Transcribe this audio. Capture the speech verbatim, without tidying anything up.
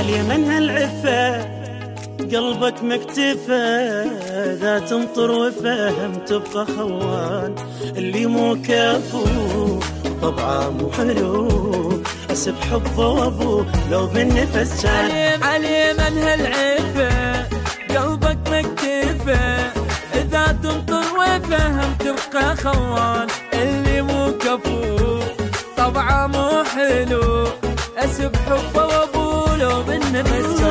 علي من هالعفة قلبك مكتفى، ذا تنطر وفهم تبقى خوان. اللي مو كفو طبعه مو حلو، اسب حبه وابوه لو بالنفس كان. علي من هالعفة قلبك مكتفى، إذا تنطر وفهم تبقى خوان. اللي مو كفو طبعه مو حلو، اسب حبه وابوه لو بالنفس كان.